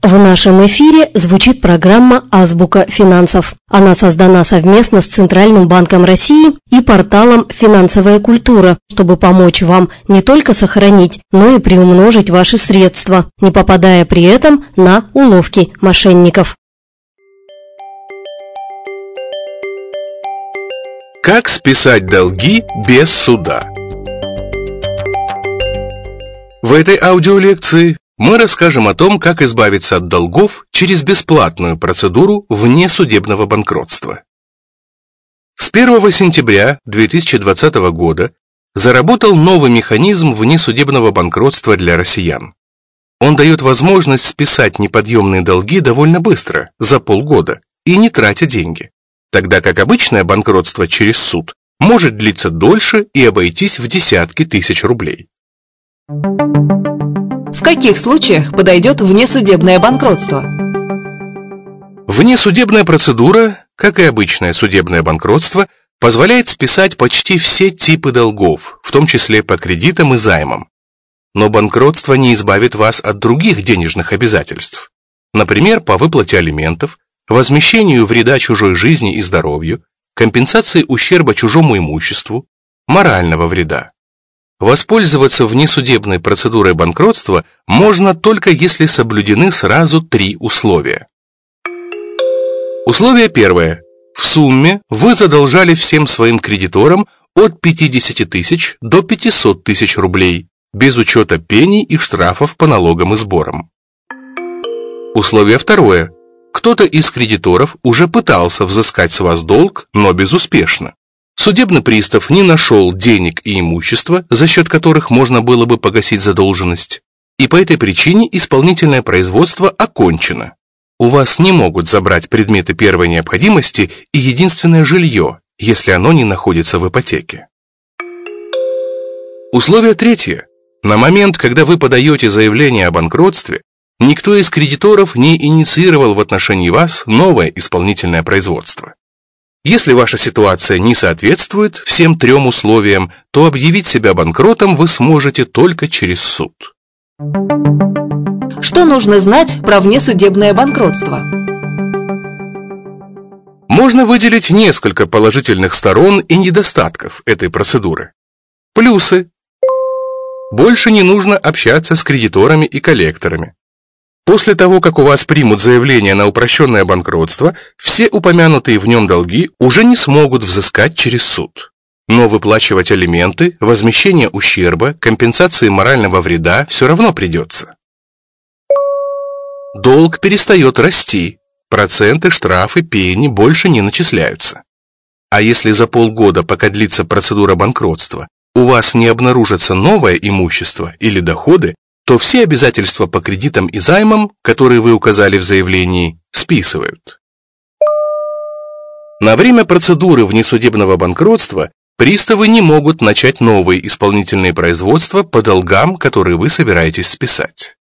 В нашем эфире звучит программа «Азбука финансов». Она создана совместно с Центральным банком России и порталом «Финансовая культура», чтобы помочь вам не только сохранить, но и приумножить ваши средства, не попадая при этом на уловки мошенников. Как списать долги без суда? В этой аудиолекции мы расскажем о том, как избавиться от долгов через бесплатную процедуру внесудебного банкротства. С 1 сентября 2020 года заработал новый механизм внесудебного банкротства для россиян. Он дает возможность списать неподъемные долги довольно быстро, за полгода, и не тратя деньги, тогда как обычное банкротство через суд может длиться дольше и обойтись в десятки тысяч рублей. В каких случаях подойдет внесудебное банкротство? Внесудебная процедура, как и обычное судебное банкротство, позволяет списать почти все типы долгов, в том числе по кредитам и займам. Но банкротство не избавит вас от других денежных обязательств. Например, по выплате алиментов, возмещению вреда чужой жизни и здоровью, компенсации ущерба чужому имуществу, морального вреда. Воспользоваться внесудебной процедурой банкротства можно только если соблюдены сразу 3 условия. Условие первое. В сумме вы задолжали всем своим кредиторам от 50 тысяч до 500 тысяч рублей, без учета пений и штрафов по налогам и сборам. Условие второе. Кто-то из кредиторов уже пытался взыскать с вас долг, но безуспешно. Судебный пристав не нашел денег и имущества, за счет которых можно было бы погасить задолженность, и по этой причине исполнительное производство окончено. У вас не могут забрать предметы первой необходимости и единственное жилье, если оно не находится в ипотеке. Условие третье. На момент, когда вы подаете заявление о банкротстве, никто из кредиторов не инициировал в отношении вас новое исполнительное производство. Если ваша ситуация не соответствует всем 3 условиям, то объявить себя банкротом вы сможете только через суд. Что нужно знать про внесудебное банкротство? Можно выделить несколько положительных сторон и недостатков этой процедуры. Плюсы. Больше не нужно общаться с кредиторами и коллекторами. После того, как у вас примут заявление на упрощенное банкротство, все упомянутые в нем долги уже не смогут взыскать через суд. Но выплачивать алименты, возмещение ущерба, компенсации морального вреда все равно придется. Долг перестает расти, проценты, штрафы, пени больше не начисляются. А если за полгода, пока длится процедура банкротства, у вас не обнаружится новое имущество или доходы, то все обязательства по кредитам и займам, которые вы указали в заявлении, списывают. На время процедуры внесудебного банкротства приставы не могут начать новые исполнительные производства по долгам, которые вы собираетесь списать.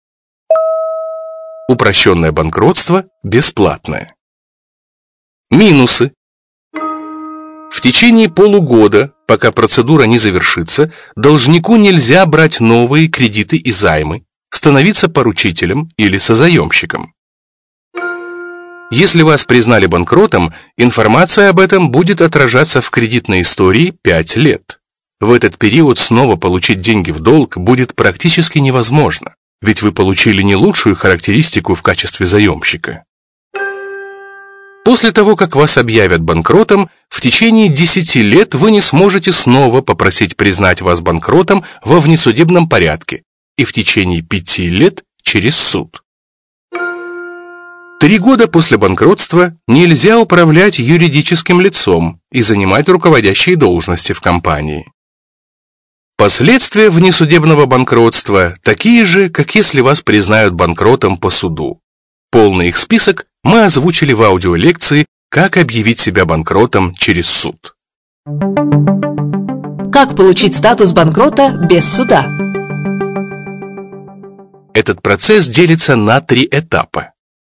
Упрощенное банкротство бесплатное. Минусы. В течение полугода, пока процедура не завершится, должнику нельзя брать новые кредиты и займы, становиться поручителем или созаемщиком. Если вас признали банкротом, информация об этом будет отражаться в кредитной истории 5 лет. В этот период снова получить деньги в долг будет практически невозможно, ведь вы получили не лучшую характеристику в качестве заемщика. После того, как вас объявят банкротом, в течение 10 лет вы не сможете снова попросить признать вас банкротом во внесудебном порядке и в течение 5 лет через суд. 3 года после банкротства нельзя управлять юридическим лицом и занимать руководящие должности в компании. Последствия внесудебного банкротства такие же, как если вас признают банкротом по суду. Полный их список мы озвучили в аудиолекции «Как объявить себя банкротом через суд». Как получить статус банкрота без суда? Этот процесс делится на 3 этапа.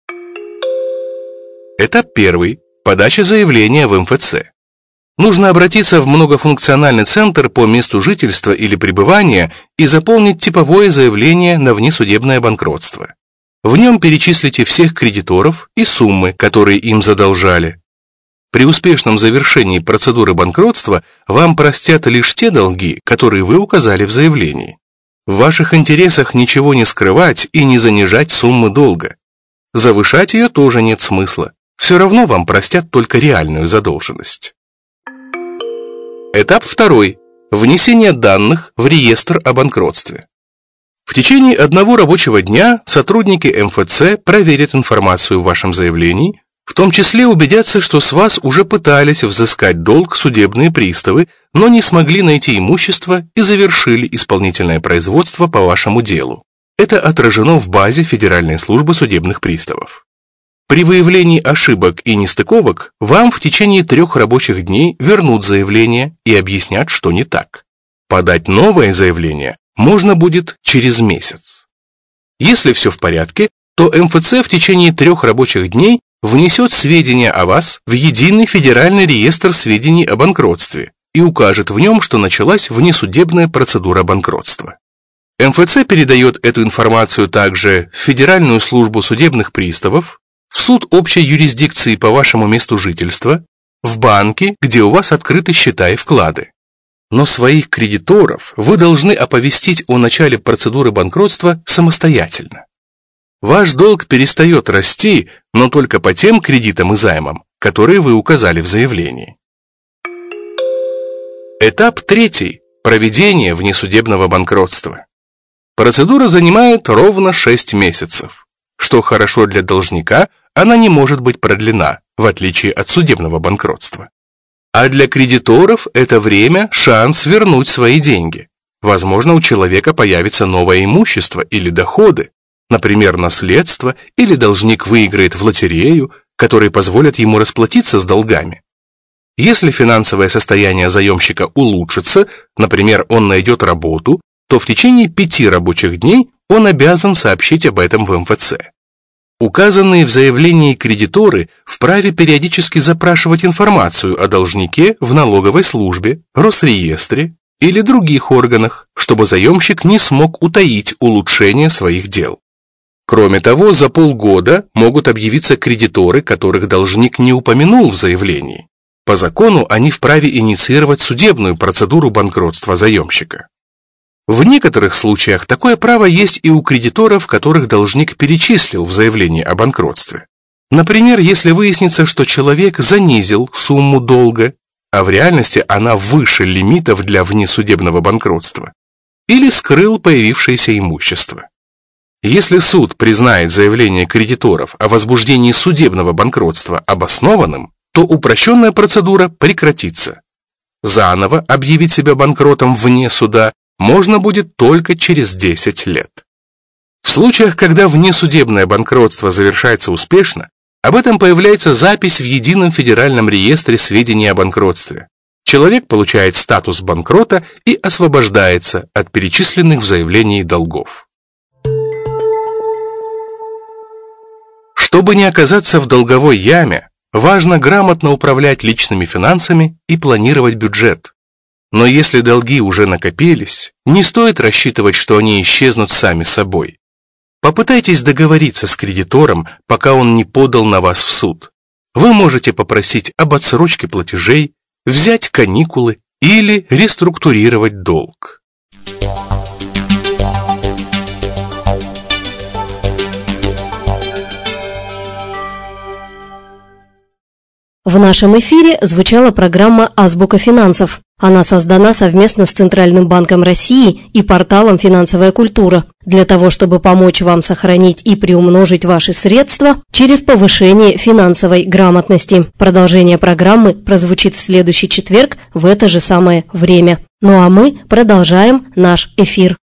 Этап 1 – подача заявления в МФЦ. Нужно обратиться в многофункциональный центр по месту жительства или пребывания и заполнить типовое заявление на внесудебное банкротство. В нем перечислите всех кредиторов и суммы, которые им задолжали. При успешном завершении процедуры банкротства вам простят лишь те долги, которые вы указали в заявлении. В ваших интересах ничего не скрывать и не занижать суммы долга. Завышать ее тоже нет смысла. Все равно вам простят только реальную задолженность. Этап второй. Внесение данных в реестр о банкротстве. В течение одного рабочего дня сотрудники МФЦ проверят информацию в вашем заявлении, в том числе убедятся, что с вас уже пытались взыскать долг судебные приставы, но не смогли найти имущество и завершили исполнительное производство по вашему делу. Это отражено в базе Федеральной службы судебных приставов. При выявлении ошибок и нестыковок вам в течение 3 рабочих дней вернут заявление и объяснят, что не так. Подать новое заявление можно будет через месяц. Если все в порядке, то МФЦ в течение 3 рабочих дней внесет сведения о вас в Единый федеральный реестр сведений о банкротстве и укажет в нем, что началась внесудебная процедура банкротства. МФЦ передает эту информацию также в Федеральную службу судебных приставов, в суд общей юрисдикции по вашему месту жительства, в банки, где у вас открыты счета и вклады. Но своих кредиторов вы должны оповестить о начале процедуры банкротства самостоятельно. Ваш долг перестает расти, но только по тем кредитам и займам, которые вы указали в заявлении. Этап третий. Проведение внесудебного банкротства. Процедура занимает ровно 6 месяцев. Что хорошо для должника, она не может быть продлена, в отличие от судебного банкротства. А для кредиторов это время – шанс вернуть свои деньги. Возможно, у человека появится новое имущество или доходы, например, наследство, или должник выиграет в лотерею, которые позволят ему расплатиться с долгами. Если финансовое состояние заемщика улучшится, например, он найдет работу, то в течение 5 рабочих дней он обязан сообщить об этом в МФЦ. Указанные в заявлении кредиторы вправе периодически запрашивать информацию о должнике в налоговой службе, Росреестре или других органах, чтобы заемщик не смог утаить улучшение своих дел. Кроме того, за полгода могут объявиться кредиторы, которых должник не упомянул в заявлении. По закону они вправе инициировать судебную процедуру банкротства заемщика. В некоторых случаях такое право есть и у кредиторов, которых должник перечислил в заявлении о банкротстве. Например, если выяснится, что человек занизил сумму долга, а в реальности она выше лимитов для внесудебного банкротства, или скрыл появившееся имущество. Если суд признает заявление кредиторов о возбуждении судебного банкротства обоснованным, то упрощенная процедура прекратится. Заново объявить себя банкротом вне суда можно будет только через 10 лет. В случаях, когда внесудебное банкротство завершается успешно, об этом появляется запись в Едином федеральном реестре сведений о банкротстве. Человек получает статус банкрота и освобождается от перечисленных в заявлении долгов. Чтобы не оказаться в долговой яме, важно грамотно управлять личными финансами и планировать бюджет. Но если долги уже накопились, не стоит рассчитывать, что они исчезнут сами собой. Попытайтесь договориться с кредитором, пока он не подал на вас в суд. Вы можете попросить об отсрочке платежей, взять каникулы или реструктурировать долг. В нашем эфире звучала программа «Азбука финансов». Она создана совместно с Центральным банком России и порталом «Финансовая культура» для того, чтобы помочь вам сохранить и приумножить ваши средства через повышение финансовой грамотности. Продолжение программы прозвучит в следующий четверг в это же самое время. Ну а мы продолжаем наш эфир.